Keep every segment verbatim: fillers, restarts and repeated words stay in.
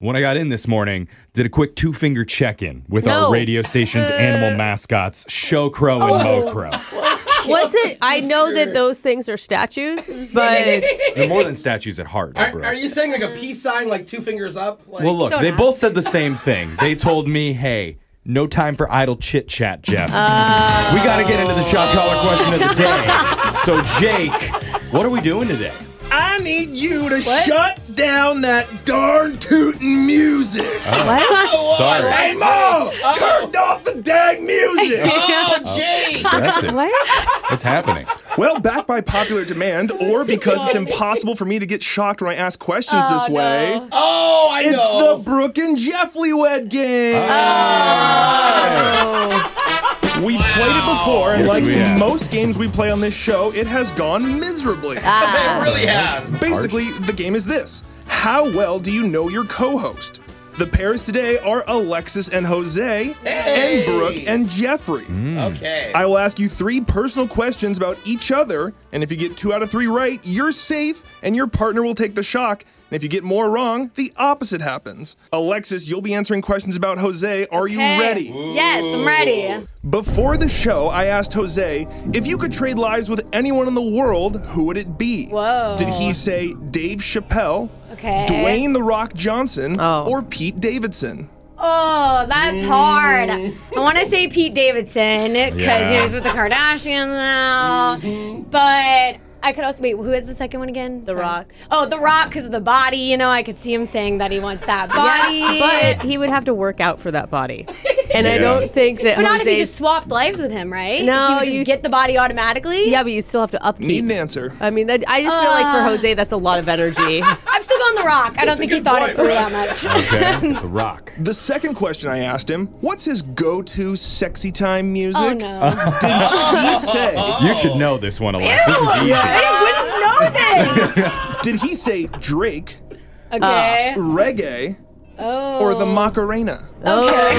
When I got in this morning, did a quick two-finger check-in with no. our radio station's uh, animal mascots, Show Crow and oh. Mo Crow. What's it? I know that those things are statues, but they're more than statues at heart. Are, are you saying like a peace sign, like two fingers up? Like, well, look, they both said the same thing. They told me, hey, no time for idle chit-chat, Jeff. Uh, we got to get into the shot caller question of the day. So, Jake, what are we doing today? I need you to what? shut down that darn tootin' music. Oh. What? Sorry. Hey, Mo! Oh. Turned off the dang music. Oh, Jake! Aggressive. What? What's happening? Well, backed by popular demand, or because it's impossible for me to get shocked when I ask questions oh, this no. way. Oh, I it's know. It's the Brooke and Jeffley Wed game. Oh. We've wow. played it before, and yes, like most games we play on this show, it has gone miserably. Ah. It really has. Basically, the game is this. How well do you know your co-host? The pairs today are Alexis and Jose, hey. and Brooke and Jeffrey. Mm. Okay. I will ask you three personal questions about each other, and if you get two out of three right, you're safe, and your partner will take the shock. And if you get more wrong, the opposite happens. Alexis, you'll be answering questions about Jose. Are okay. you ready? Yes, I'm ready. Before the show, I asked Jose, if you could trade lives with anyone in the world, who would it be? Whoa. Did he say Dave Chappelle, okay. Dwayne The Rock Johnson, oh. or Pete Davidson? Oh, that's hard. I want to say Pete Davidson because Yeah. he was with the Kardashians now. Mm-hmm. But I could also, wait, who is the second one again? The Sorry. Rock. Oh, The Rock because of the body. You know, I could see him saying that he wants that body. Yeah, but he would have to work out for that body. And Yeah. I don't think that But not if you Jose's- just swapped lives with him, right? No, He would just you- get the body automatically? Yeah, but you still have to upkeep. Need an answer. I mean, that, I just feel like for Jose, that's a lot of energy. I'm still going The Rock. I don't That's a think he good thought point, it through right? that much. Okay, The Rock. The second question I asked him, what's his go-to sexy time music? Oh, no. Did he say, You should know this one, Alex. This is easy. I wouldn't know this. did he say Drake, Okay. reggae, oh. or the Macarena? Okay.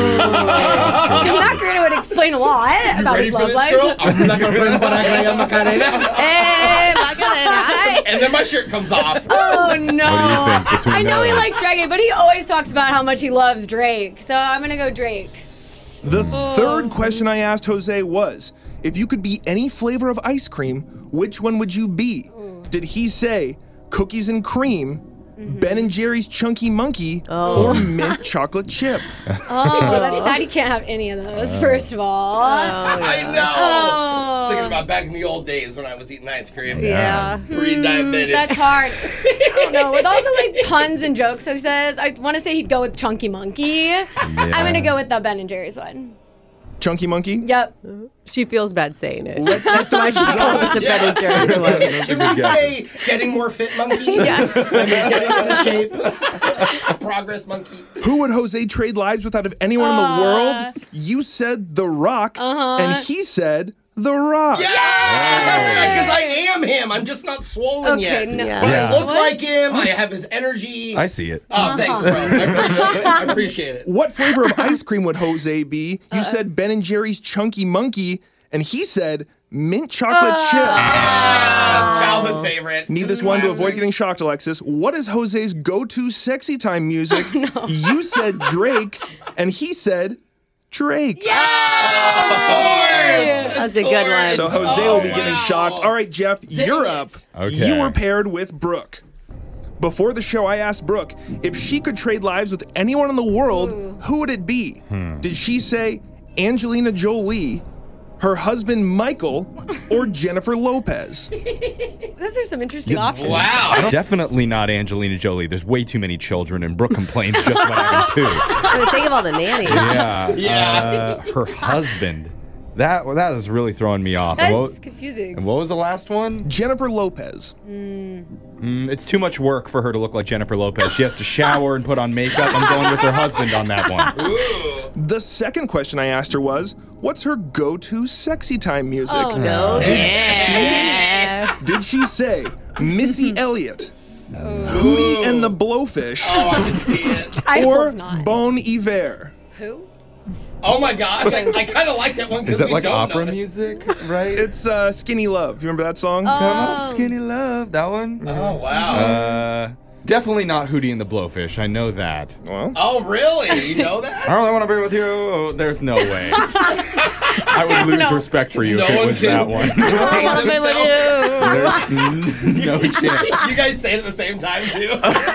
The Macarena would explain a lot about Ready his for love this, life. girl? I'm not gonna put Macarena, Macarena. Hey, Macarena. And then my shirt comes off. Oh no! What do you think between I know he those? likes reggae, but he always talks about how much he loves Drake. So I'm gonna go Drake. The third question I asked Jose was, if you could be any flavor of ice cream, which one would you be? Did he say cookies and cream, Ben and Jerry's Chunky Monkey, Oh. or mint chocolate chip? Oh, that's sad. He can't have any of those. First of all. I know. Oh. Thinking about back in the old days when I was eating ice cream. Yeah. Pre-diabetes. That's hard. I don't know. With all the like puns and jokes he says, I want to say he'd go with Chunky Monkey. I'm gonna go with the Ben and Jerry's one. Chunky Monkey? Yep. She feels bad saying it. That's why she's going with the Ben and Jerry's one. Should we say getting more fit monkey? Yeah. I mean, getting into shape. Progress monkey. Who would Jose trade lives with out of anyone in the world? You said The Rock, and he said The Rock. Yeah! Because I am him. I'm just not swollen Okay, yet. no. Yeah. But Yeah. I look like him. I have his energy. I see it. Oh, thanks, bro. I appreciate it. I appreciate it. What flavor of ice cream would Jose be? You said Ben and Jerry's Chunky Monkey, and he said mint chocolate chip. Ah, childhood favorite. Need this one to avoid getting shocked, Alexis. What is Jose's go-to sexy time music? You said Drake, and he said Drake. Yeah. That's a good one. So Jose will be getting shocked. All right, Jeff, you're up. Okay. You were paired with Brooke. Before the show, I asked Brooke if she could trade lives with anyone in the world, who would it be? Did she say Angelina Jolie, her husband Michael, or Jennifer Lopez? Those are some interesting options. Wow. Definitely not Angelina Jolie. There's way too many children, and Brooke complains just about having two. But think of all the nannies. Yeah. Yeah. Uh, her husband. That that is really throwing me off. That's And what, confusing. and what was the last one? Jennifer Lopez. Mm, it's too much work for her to look like Jennifer Lopez. She has to shower and put on makeup. I'm going with her husband on that one. Ooh. The second question I asked her was, what's her go-to sexy time music? Oh, no. Yeah. Did she say Missy Elliott, Hootie and the Blowfish, Oh, I can see it. I or hope not. Bon Iver? Who? Oh my gosh, I, I kind of like that one. 'cause Is that we like don't opera know it. music, right? It's uh, Skinny Love. You remember that song? Come on, Oh. skinny love. That one? Oh wow. Uh, Definitely not Hootie and the Blowfish. I know that. Well, Oh, really? You know that? I really want to be with you. There's no way. I would lose respect for you No if it one was can- that one. I wanna be with There's no chance. You guys say it at the same time, too?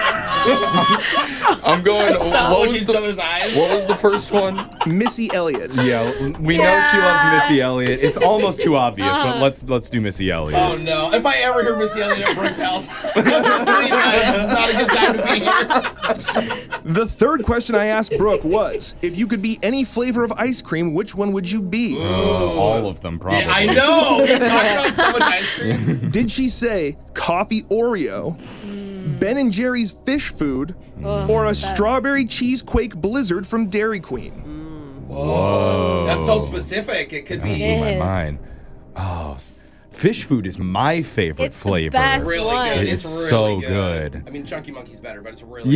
I'm going. Stop What looking was, each the, other's eyes. what was the first one? Missy Elliott. Yeah, we know she loves Missy Elliott. It's almost too obvious, but let's let's do Missy Elliott. Oh, no. If I ever hear Missy Elliott at Brooke's house, it's not a good time to be here. The third question I asked Brooke was, if you could be any flavor of ice cream, which one would you be? Uh, all of them, probably. Yeah, I know. We're talking about so much ice cream. Did she say coffee Oreo, Ben and Jerry's fish food, or a strawberry cheese quake blizzard from Dairy Queen? Whoa. That's so specific. It could That be blew my is. mind. Oh, s- fish food is my favorite It's the flavor. best. really one. good. It It's is really so good. good. I mean, Chunky Monkey's better, but it's really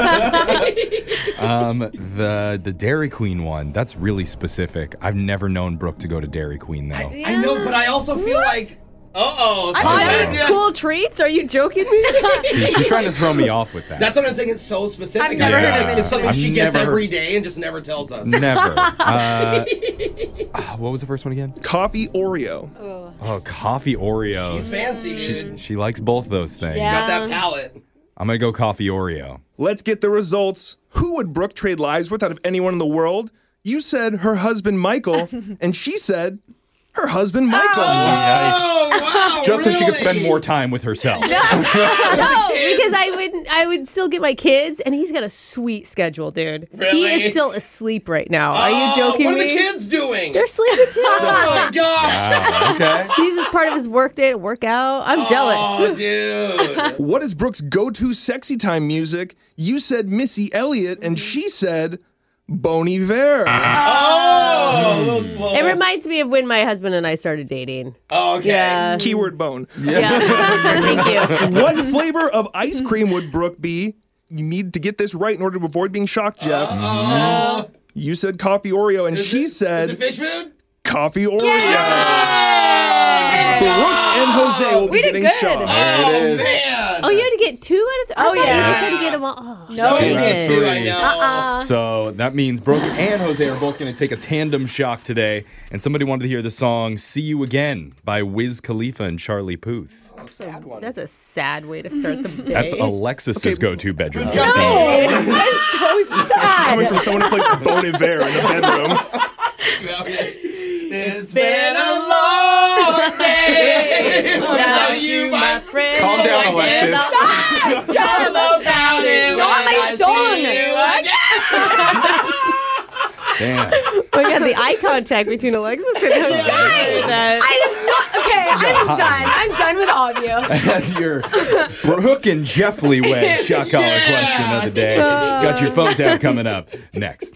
good. Um, the the Dairy Queen one, that's really specific. I've never known Brooke to go to Dairy Queen though. I know, but I also feel like, uh-oh. Connie Yeah. eats cool treats? Are you joking me? See, she's trying to throw me off with that. That's what I'm saying. It's so specific. I've never heard of it. It's something I've she gets never- every day and just never tells us. Never. Uh, ah, what was the first one again? Coffee Oreo. Oh, coffee Oreo. She's fancy, dude. She likes both those things. Yeah. Got that palate. I'm gonna go coffee Oreo. Let's get the results. Who would Brooke trade lives with out of anyone in the world? You said her husband Michael, and she said her husband Michael. Oh, wow. Just so she could really? spend more time with herself. No, because I would I would still get my kids, and he's got a sweet schedule, dude. He Really? is still asleep right now. Are you Oh, joking What are me? the kids doing? They're sleeping too. Oh, my gosh. Wow, okay. He uses part of his work day to work out. I'm jealous. Oh, dude. What is Brooke's go-to sexy time music? You said Missy Elliott, and she said Bon Iver. Oh. well, It reminds me of when my husband and I started dating. oh, okay. Yeah. Keyword bone. Yeah. Thank you. What flavor of ice cream would Brooke be? You need to get this right in order to avoid being shocked, Jeff. Uh, You said coffee Oreo, and is she it, said Is it fish food? coffee Oreo. Brooke and Jose will be We did getting good. shocked. Oh, it is. man. Oh, you had to get two out of three? I Oh, thought yeah. you just had to get them all. Oh, No, dang you had it. to. Dude, I know. Uh-uh. So that means Brooke and Jose are both going to take a tandem shock today. And somebody wanted to hear the song See You Again by Wiz Khalifa and Charlie Puth. Sad one. That's a sad way to start the day. That's Alexis's Okay. go-to bedroom. No. song. That's so sad. Coming from someone who plays Bon Iver in the bedroom. It's been a long day without you, my friend. Calm down, Alexis. Tell about it Not when my I song. see you again. Damn. We got the eye contact between Alexis and Jose. That- I just not okay. I'm done. I'm done with all of you. That's your Brooke and Jeff Lee Wedge shot collar Yeah. question of the day. Got your phone tap coming up next.